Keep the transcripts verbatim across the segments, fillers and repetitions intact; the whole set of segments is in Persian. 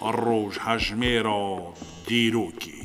روش هجمه را دیروکی.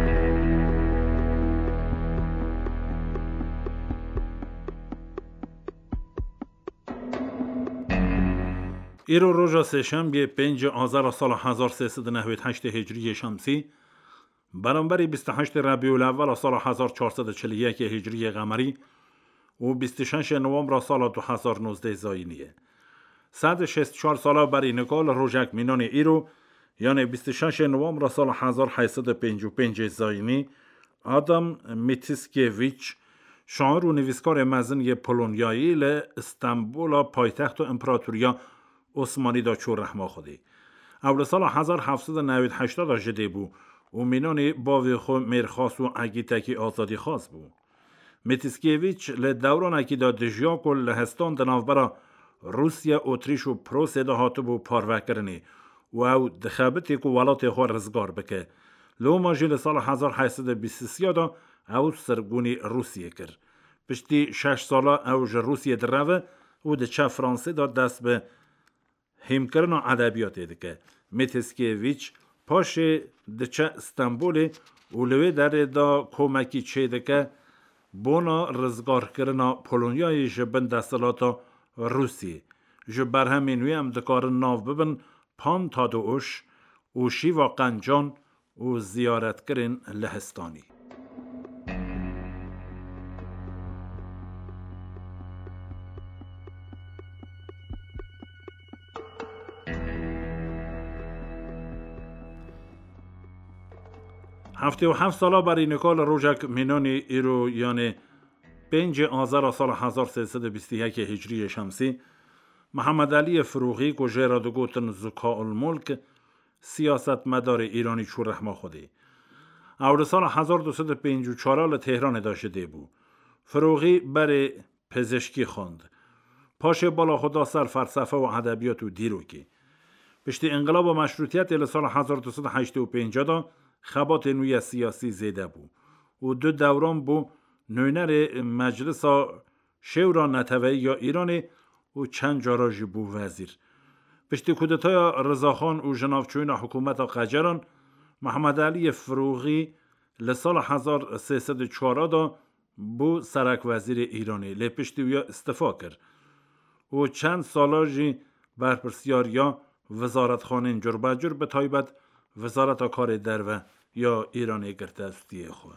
ایرو روژا سهشنبه پنج آذر سال هزار و سیصد و نود و هشت هجری شمسی برابر بیست و هشت ربیع الاول سال هزار و چهارصد و چهل و یک هجری قمری و بیست و شش نوامبر سال دو هزار و نوزده زاینیه. صد و شصت و چهار ساله برای نکال روژک مینان ایرو یعنی بیست و شش نوامبر سال هزار و هشتصد و پنجاه و پنج زاینی آدم میتیسکیویچ شاعر و نویسکار مزنی پولونیایی ل استانبول پایتخت و امپراتوریا عثمانی دا چور رحمه خودی. اول سال هزار و هفتصد و نود و هشت دا جده بو و مینان باوی خو مرخاص و اگیتکی آزادی خاص بو. میتیسکیویچ ل دوران اکی دا دژیاک و لهستان دنافبرا روسیا، اتریش و پروسه دا هاتو بو پارو کرنی و او دخابتی که ولات خو رزگار بکه. لو ماجی لسال هزار و هشتصد و بیست و سه دا او سرگونی روسیه کر. پشتی شش ساله او جه روسیه دروه و ده چه فرانسه دا دست به همکرن و ادبیات دکه. میتیسکیویچ پاش ده چه استانبول و لوی در دا کمکی چه دکه بونا رزگار کرنا پولونیای جبن دستلاتا روسیه. جبر همینوی هم دکار ناو ببن پان تا دو اوش و شیوا قنجان و زیارت کرن لهستانی. هفته و هفت ساله برای نکال روژک مینانی ایرو یعنی پنج آذر سال هزار و سیصد و بیست و یک هجری شمسی محمد علی فروغی که جرا دو گوتن زکا الملک سیاست مدار ایرانی چور رحمه خودی. اول سال هزار و دویست و پنجاه و چهار تهران داشته بو. فروغی برای پزشکی خواند. پاش بالا خدا سر فلسفه و ادبیات و دیروکی. پشتی انقلاب و مشروطیت ال سال هزار و دویست و هشتاد و پنج دا خبات نوی سیاسی زیده بو. و دو دوران بو نوینر مجلس شورا نتوی یا ایرانی و چند جاراجی بو وزیر. پشتی کودتای رضاخان و جنافچوین حکومت قجران محمد علی فروغی لسال هزار و سیصد و چهار دا بو سرک وزیر ایرانی لپشتی ویا استفا کرد و چند سالاجی برپرسیاریا وزارت خانه جربجر به تایبت وزارت کار دروه یا ایرانی گرته استی خو.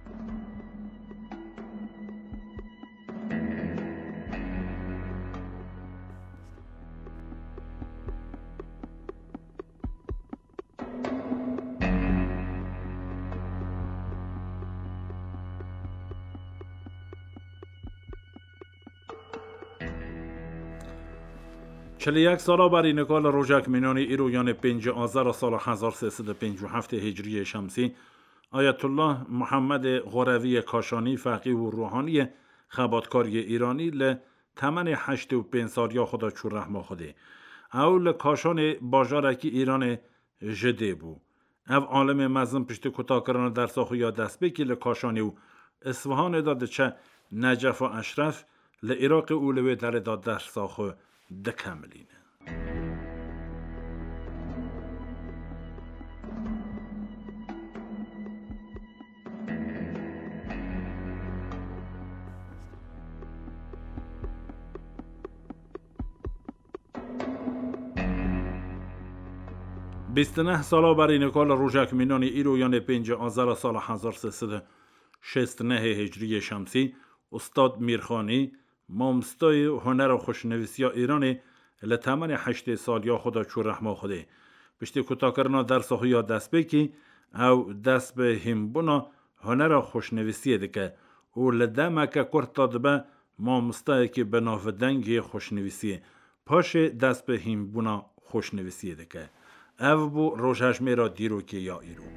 چهل و یک ساله برای نکال روژک مینانی ایرو یعنی پنج آذر سال هزار و سیصد و پنجاه و هفت هجری شمسی آیت الله محمد غروی کاشانی فقیه و روحانی خباتکاری ایرانی ل تمن هشت و پنج سالیا خدا چور رحمه خوده. اول کاشان باجارکی ایران جده بو. او عالم مزم پشت کتا کران در ساخو یا دست بکی ل کاشانی و اصفهان داده چه نجف و اشرف ل عراق اولوی در داد در ساخو دکملینه. بیست و نه ساله برای نکال روژک مینانی ایرو یعنی پنج آذر سال هزار و سیصد و شصت و نه هجری شمسی استاد میرخانی مامستای هنر و خوشنویسی ایرانی لتمن هشت سالیا خدا چور رحمه خوده. پشتی کتا کرنا در ساخو یا دست بکی او دست به همبونا هنر و خوشنویسی دکه و لدمک کرد داد به مامستای که به نافدنگی خوشنویسی پاش دست به همبونا خوشنویسی دکه. او بو روشش میرا دیرو که یا ایرو.